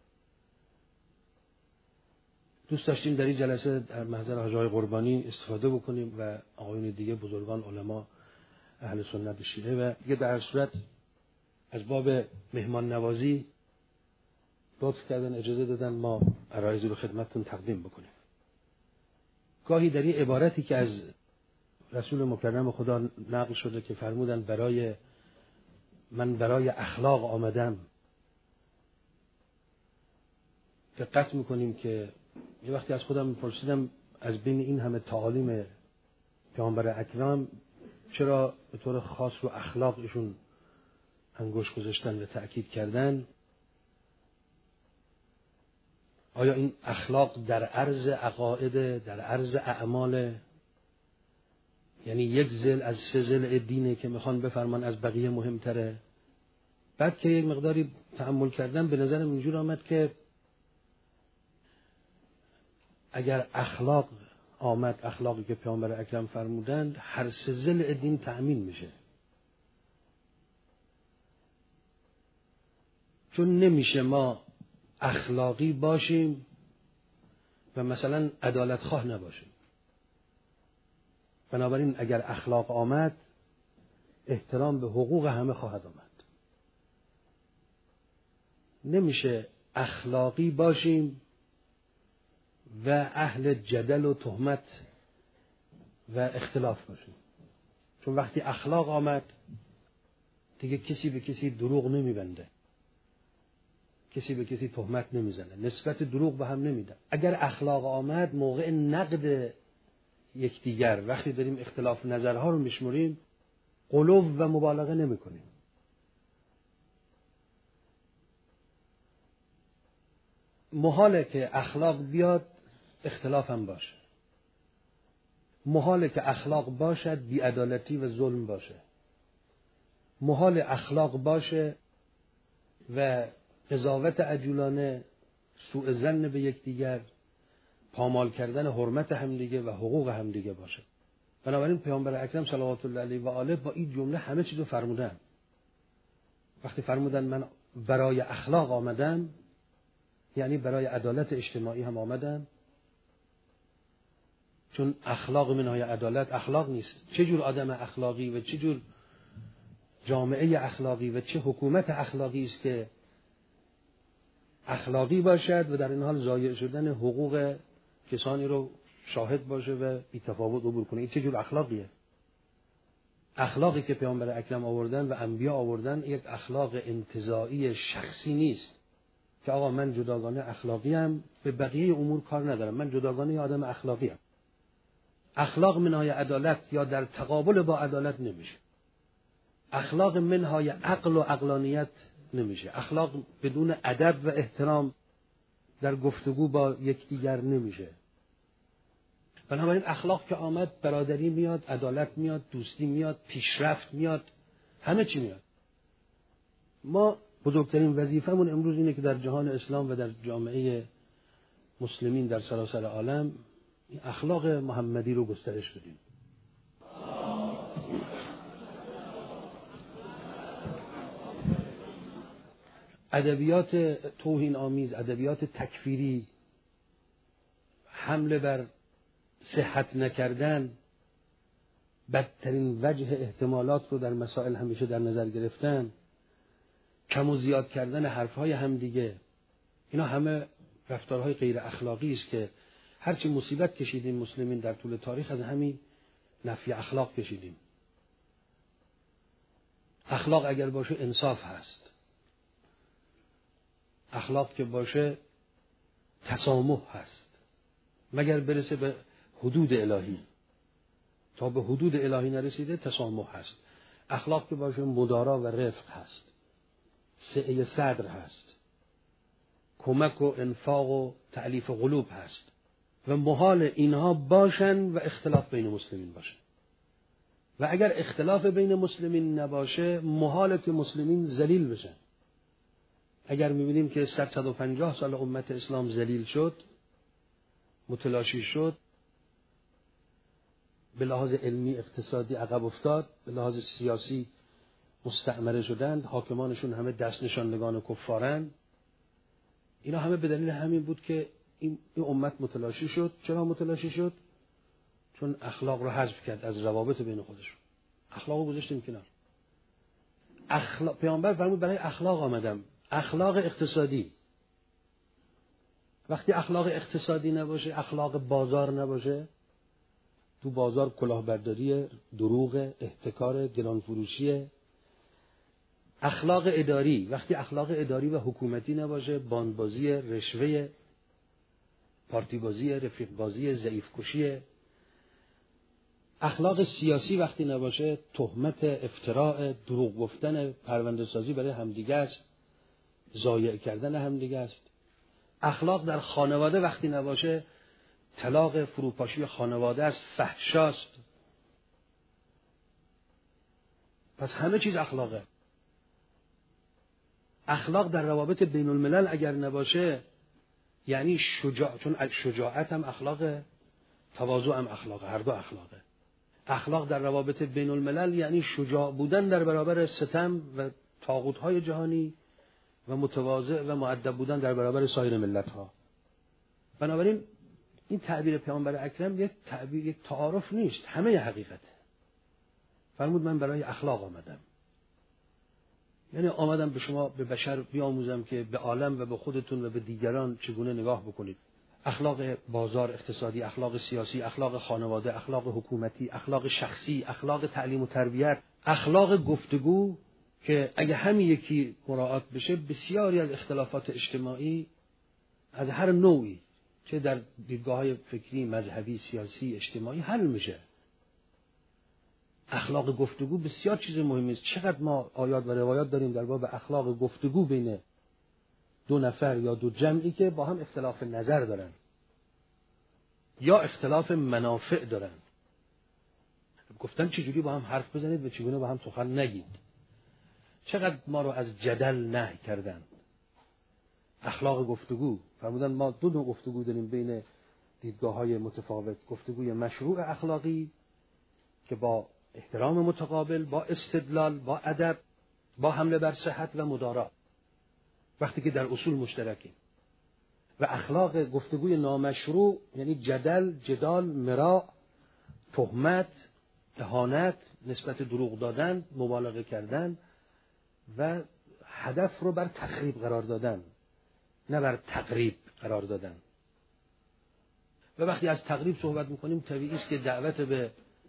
دوست داشتیم در این جلسه در محضر حاج آقای قربانی استفاده بکنیم و آقایون دیگه، بزرگان علما اهل سنت شیعه، و دیگه در صورت از باب مهمان نوازی لطف کردن، اجازه دادن ما عرایضی رو خدمتتون تقدیم بکنیم. گاهی در این عبارتی که از رسول مکرم خدا نقل شده که فرمودن برای من برای اخلاق آمدم، دقت میکنیم که یه وقتی از خودم میپرسیدم از بین این همه تعالیم پیامبر اکرم چرا به طور خاص رو اخلاق ایشون انگشت گذاشتن و تأکید کردن؟ آیا این اخلاق در عرض عقاید، در عرض اعمال، یعنی یک ضلع از سه ضلع دینه که میخوان بفرمان از بقیه مهمتره؟ بعد که یک مقداری تأمل کردم به نظرم اینجور آمد که اگر اخلاق آمد، اخلاقی که پیامبر اکرم فرمودند، هر سه ضلع دین تأمین میشه. چون نمیشه ما اخلاقی باشیم و مثلا عدالت خواه نباشیم. بنابراین اگر اخلاق آمد، احترام به حقوق همه خواهد آمد. نمیشه اخلاقی باشیم و اهل جدل و تهمت و اختلاف باشیم. چون وقتی اخلاق آمد دیگه کسی به کسی دروغ نمیبنده، کسی به کسی تهمت نمیزنه، نسبت دروغ به هم نمیده. اگر اخلاق آمد، موقع نقد یکدیگر، وقتی داریم اختلاف نظرها رو میشمریم، غلو و مبالغه نمی کنیم. محاله که اخلاق بیاد اختلاف هم باشه. محاله که اخلاق باشد بی‌عدالتی و ظلم باشه. محال اخلاق باشه و قضاوت عجولانه، سوء ظن به یکدیگر، پامال کردن حرمت همدیگه و حقوق همدیگه باشه. بنابراین پیامبر اکرم صلوات الله علیه و آله با این جمله همه چیز رو فرمودن. وقتی فرمودن من برای اخلاق آمدم، یعنی برای عدالت اجتماعی هم آمدم. چون اخلاق منهای عدالت اخلاق نیست. چه جور آدم اخلاقی و چه جور جامعه اخلاقی و چه حکومت اخلاقی است که اخلاقی باشد و در این حال ضایع شدن حقوق کسانی رو شاهد باشه و بی‌تفاوت عبور کنه؟ این چه جور اخلاقیه؟ اخلاقی که پیامبر اکرم آوردن و انبیا آوردن یک اخلاق انتزاعی شخصی نیست که آقا من جداگانه اخلاقی ام، به بقیه امور کار ندارم، من جداگانه آدم اخلاقی ام. اخلاق منهای عدالت یا در تقابل با عدالت نمیشه. اخلاق منهای عقل و عقلانیت نمیشه. اخلاق بدون ادب و احترام در گفتگو با یکدیگر نمیشه. بنابراین اخلاق که آمد، برادری میاد، عدالت میاد، دوستی میاد، پیشرفت میاد، همه چی میاد. ما بزرگترین وظیفمون امروز اینه که در جهان اسلام و در جامعه مسلمین در سراسر عالم اخلاق محمدی رو گسترش بدیم. ادبیات توهین آمیز، ادبیات تکفیری، حمله بر صحت نکردن، بدترین وجه احتمالات رو در مسائل همیشه در نظر گرفتن، کم و زیاد کردن حرفهای همدیگه، اینا همه رفتارهای غیر اخلاقی است که هرچی مصیبت کشیدیم مسلمین در طول تاریخ از همین نفی اخلاق کشیدیم. اخلاق اگر باشه انصاف هست، اخلاق که باشه تسامح هست، مگر برسه به حدود الهی. تا به حدود الهی نرسیده تسامح هست. اخلاق که باشه مدارا و رفق هست، سعه صدر هست، کمک و انفاق و تألیف قلوب هست و محال اینها باشن و اختلاف بین مسلمین باشه. و اگر اختلاف بین مسلمین نباشه محاله که مسلمین ذلیل بشن. اگر می‌بینیم که صد صد و پنجاه سال امت اسلام ذلیل شد، متلاشی شد، به لحاظ علمی اقتصادی عقب افتاد، به لحاظ سیاسی مستعمره شدند، حاکمانشون همه دست نشاندگان کفارن، اینا همه به دلیل همین بود که این, این امت متلاشی شد. چرا متلاشی شد؟ چون اخلاق رو حذف کرد از روابط بین خودشون. اخلاق رو گذاشتیم کنار. اخلاق پیامبر فرمود برای اخلاق آمدم. اخلاق اقتصادی. وقتی اخلاق اقتصادی نباشه، اخلاق بازار نباشه، تو بازار کلاهبرداری، دروغ، احتکار، گرانفروشی. اخلاق اداری، وقتی اخلاق اداری و حکومتی نباشه، باندبازی، رشوه، پارتیبازی، رفیقبازی، ضعیف کشی. اخلاق سیاسی وقتی نباشه، تهمت، افتراء، دروغ گفتن، پرونده سازی برای همدیگه است، ضایع کردن همدیگه است. اخلاق در خانواده وقتی نباشه، طلاق، فروپاشی خانواده است، فحشاست. پس همه چیز اخلاقه. اخلاق در روابط بین الملل اگر نباشه یعنی شجاع، چون شجاعت هم اخلاقه، تواضع هم اخلاقه، هر دو اخلاقه. اخلاق در روابط بین الملل یعنی شجاع بودن در برابر ستم و طاغوت‌های جهانی و متواضع و مؤدب بودن در برابر سایر ملت‌ها. بنابراین این تعبیر پیامبر اکرم یک تعبیر، یک تعارف نیست، همه حقیقته. فرمود من برای اخلاق آمدم. یعنی آمدم به شما، به بشر بیاموزم که به عالم و به خودتون و به دیگران چگونه نگاه بکنید. اخلاق بازار اقتصادی، اخلاق سیاسی، اخلاق خانواده، اخلاق حکومتی، اخلاق شخصی، اخلاق تعلیم و تربیت، اخلاق گفتگو که اگه همین یکی مراعات بشه بسیاری از اختلافات اجتماعی از هر نوعی، چه در دیدگاه‌های فکری، مذهبی، سیاسی، اجتماعی حل میشه. اخلاق گفتگو بسیار چیز مهمی است. چقدر ما آیات و روایات داریم در باب اخلاق گفتگو بین دو نفر یا دو جمعی که با هم اختلاف نظر دارن یا اختلاف منافع دارن. گفتن چجوری با هم حرف بزنید و چگونه با هم سخن نگید. چقدر ما رو از جدل نهی کردن. اخلاق گفتگو فرمودن ما دو نوع گفتگو داریم بین دیدگاه‌های متفاوت. گفتگوی مشروع اخلاقی که با احترام متقابل، با استدلال، با ادب، با حمله بر صحت و مدارا، وقتی که در اصول مشترکیم. و اخلاق گفتگوی نامشروع یعنی جدل، جدال، مراء، تهمت، اهانت، نسبت دروغ دادن، مبالغه کردن و هدف رو بر تخریب قرار دادن، نه بر تقریب قرار دادن. و وقتی از تقریب صحبت میکنیم طبیعی است که دعوت به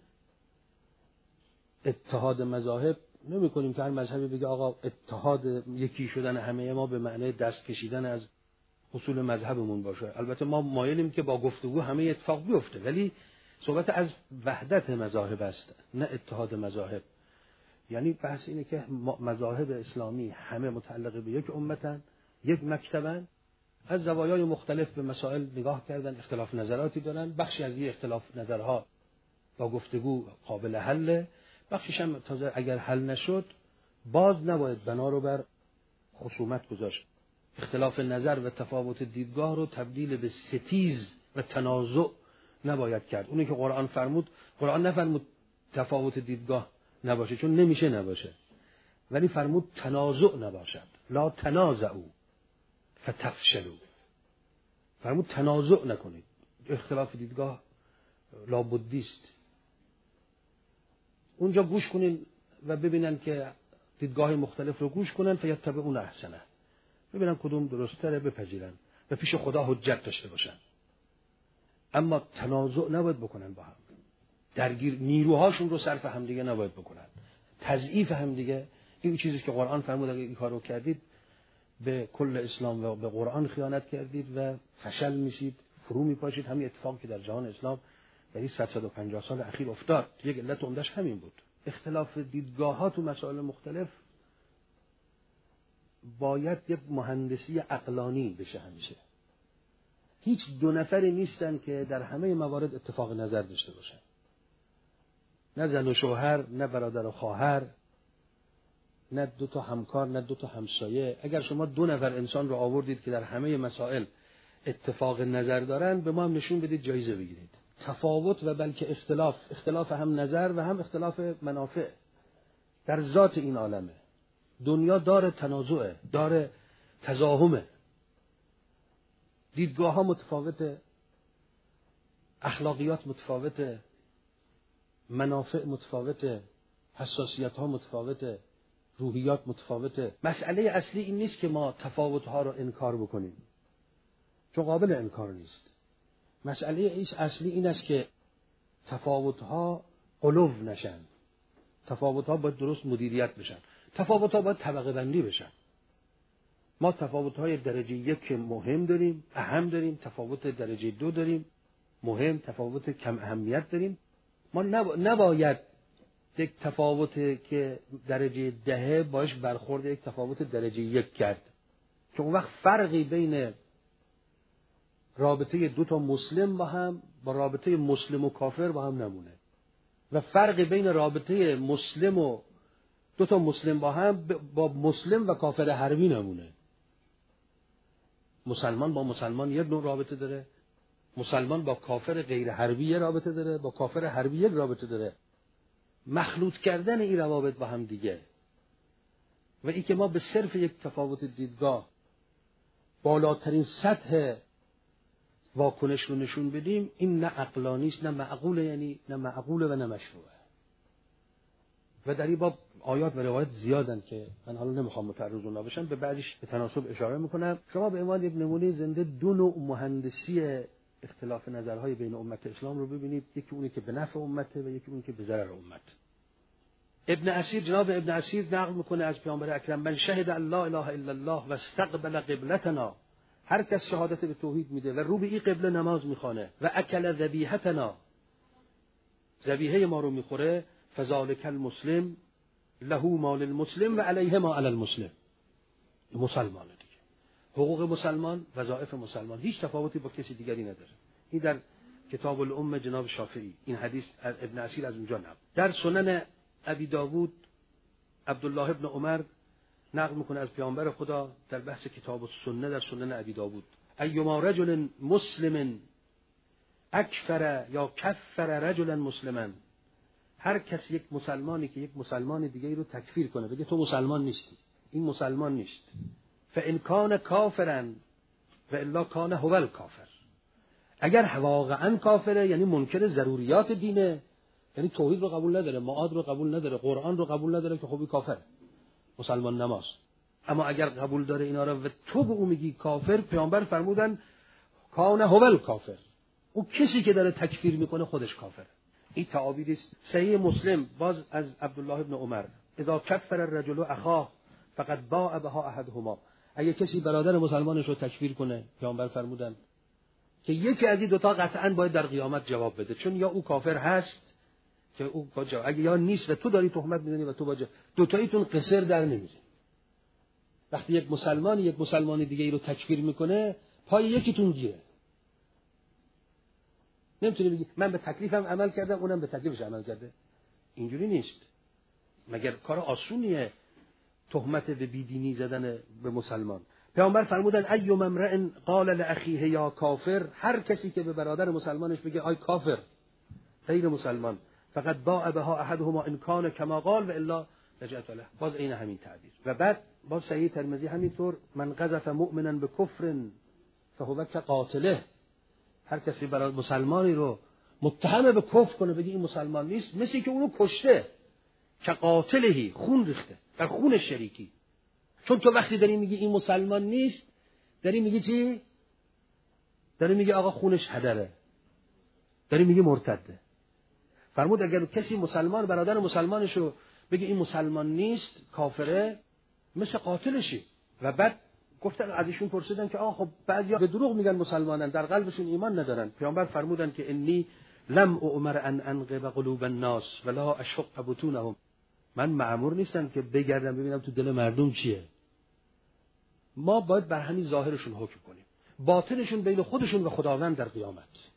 اتحاد مذاهب نمی کنیم که هر مذهبی بگه آقا اتحاد یکی شدن همه ما به معنی دست کشیدن از اصول مذهبمون باشه. البته ما مایلیم که با گفتگو همه اتفاق بیفته، ولی صحبت از وحدت مذاهب است، نه اتحاد مذاهب. یعنی بحث اینه که مذاهب اسلامی همه متعلق به یک امتن، یک مکتبن، از زوایای مختلف به مسائل نگاه کردن، اختلاف نظراتی دارن. بخشی از این اختلاف نظرها با گفتگو قابل حله، بخشش هم تازه اگر حل نشد باز نباید بنا رو بر خصومت گذاشت. اختلاف نظر و تفاوت دیدگاه رو تبدیل به ستیز و تنازع نباید کرد. اونی که قرآن فرمود، قرآن نفرمود تفاوت دیدگاه نباشه، چون نمیشه نباشه. ولی فرمود تنازع نباشد. لا تنازعوا فتفشلوا. فرمود تنازع نکنید. اختلاف دیدگاه لابدی است. اونجا گوش کنین و ببینن که دیدگاه مختلف رو گوش کنن فیتبعون احسنه، ببینن کدوم درست‌تره بپذیرن و پیش خدا حجت داشته باشن. اما تنازع نباید بکنن با هم، درگیر نیروهاشون رو صرف همدیگه نباید بکنن، تضعیف همدیگه. این چیزی که قرآن فرمود اگه این کارو کردید به کل اسلام و به قرآن خیانت کردید و فشل میشید، فرو میپاشید. همین اتفاقی که در جهان اسلام در این صد و پنجاه سال اخیر افتاد، یک علت عمده‌اش همین بود. اختلاف دیدگاه‌ها تو مسائل مختلف باید یک مهندسی عقلانی بشه. همیشه هیچ دو نفری نیستن که در همه موارد اتفاق نظر داشته باشن، نه زن و شوهر، نه برادر و خواهر، نه دو تا همکار، نه دو تا همسایه. اگر شما دو نفر انسان رو آوردید که در همه مسائل اتفاق نظر دارن، به ما هم نشون بدید جایزه بگیرید. تفاوت و بلکه اختلاف، اختلاف هم نظر و هم اختلاف منافع در ذات این عالمه. دنیا دار تنازعه، دار تزاحمه، دیدگاه ها متفاوته، اخلاقیات متفاوته، منافع متفاوته، حساسیت ها متفاوته، روحیات متفاوته. مسئله اصلی این نیست که ما تفاوت ها رو انکار بکنیم، چون قابل انکار نیست. مسئله ایش اصلی این است که تفاوت ها غلو نشن، تفاوت ها باید درست مدیریت بشن، تفاوت ها باید طبقه بندی بشن. ما تفاوت های درجه یک مهم داریم، اهم داریم، تفاوت درجه دو داریم، مهم، تفاوت کم اهمیت داریم. ما نب... نباید یک تفاوت که درجه ده باش برخورد یک تفاوت درجه یک کرد، چون وقت فرقی بین رابطه دو تا مسلم با هم با رابطه مسلم و کافر با هم نمونه، و فرقی بین رابطه مسلم و دو تا مسلم با هم با مسلم و کافر حربی نمونه. مسلمان با مسلمان یک نوع رابطه داره، مسلمان با کافر غیر حربی یک رابطه داره، با کافر حربی یک رابطه داره. مخلوط کردن این روابط با هم دیگه و این که ما به صرف یک تفاوت دیدگاه بالاترین سطح واکنش رو نشون بدیم، این نه عقلانی است، نه معقوله، یعنی نه معقوله و نه مشروعه. و در این باب آیات و روایت زیادن که من حالا نمیخوام متعرض اونها بشم، به بعدش به تناسب اشاره میکنم. شما به عنوان یک نمونه زنده دو نوع مهندسی اختلاف نظرهای بین امت اسلام رو ببینید، یکی اونی که به نفع امته و یکی اونی که به ضرر امت. ابن اسیر، جناب ابن اسیر نقل میکنه از پیامبر اکرم: من شهد ان لا اله الا الله و استقبل قبلتنا، هر کس شهادت به توحید میده و رو به این قبله نماز میخوانه، و اکل ذبیحتنا، ذبیحه ما رو میخوره، فذلک المسلم له مال المسلم و علیه ما علی المسلم. مسلمانه دیگه، حقوق مسلمان، وظایف مسلمان، هیچ تفاوتی با کسی دیگری نداره. این در کتاب الام جناب شافعی، این حدیث از ابن اسیر از اونجا نقل. در سنن ابی داوود عبدالله ابن عمر نقل میکنه از پیامبر خدا در بحث کتاب السنه در سنن ابی داوود: ایما رجل مسلم اکفر یا کفر رجلا مسلما، هر کس یک مسلمانی که یک مسلمان دیگری رو تکفیر کنه، بگه تو مسلمان نیستی، این مسلمان نیست، فان کان کافرا و الا کان هو الکافر، اگر واقعا کافره یعنی منکر ضروریات دینه، یعنی توحید رو قبول نداره، معاد رو قبول نداره، قرآن رو قبول نداره، که خوبی کافر، مسلمان نماز. اما اگر قبول داره اینا رو و تو به اون میگی کافر، پیامبر فرمودن کان هو الکافر، اون کسی که داره تکفیر میکنه خودش کافره. این تعابیری است. صحیح مسلم باز از عبدالله ابن عمر: اذا کفر الرجل اخاه فقد باء بها احدهما، اگه کسی برادر مسلمانش رو تکفیر کنه، پیامبر فرمودن که یکی از این دو تا قطعاً باید در قیامت جواب بده، چون یا او کافر هست که او کجا، اگه یا نیست و تو داری تهمت میزنی و تو باجه، دو تاییتون قصر در نمیره. وقتی یک مسلمانی یک مسلمان دیگه ای رو تکفیر میکنه، پای یکیتون گیره. نمیتونی بگی من به تکلیفم عمل کردم اونم به تکلیفش عمل کرده. اینجوری نیست. مگر کار آسونیه تهمت به بیدینی زدن به مسلمان؟ پیامبر فرمودن ایوم امرئ قال لاخیه یا کافر، هر کسی که به برادر مسلمانش بگه آی کافر، غیر مسلمان، فقط باء بها احدهما ان کان کما قال و الا رجعت له، باز عین همین تعبیر. و بعد باز صحیح ترمذی همینطور من قذف مؤمنا بکفر فهو کقاتله، هر کسی برای مسلمانی رو متهم به کفر کنه بگه این مسلمان نیست، مثل که اونو کشته، که قاتلهی، خون ریخته، در خون شریکی. چون تو وقتی داری میگی این مسلمان نیست، داری میگی چی؟ داری میگی آقا خونش هدره، داری میگی مرتده. فرمود اگر کسی مسلمان برادر مسلمانشو بگه این مسلمان نیست، کافره، مثل قاتلشی. و بعد گفتن از ایشون پرسیدن که آخه خب بعضیا به دروغ میگن مسلمانن، در قلبشون ایمان ندارن. پیامبر فرمودن که انی لم اؤمر ان انقب قلوب الناس ولا اشق بطونهم، من مأمور نیستم که بگردم ببینم تو دل مردم چیه. ما باید بر همین ظاهرشون حکم کنیم، باطنشون بین خودشون و خداوند در قیامت.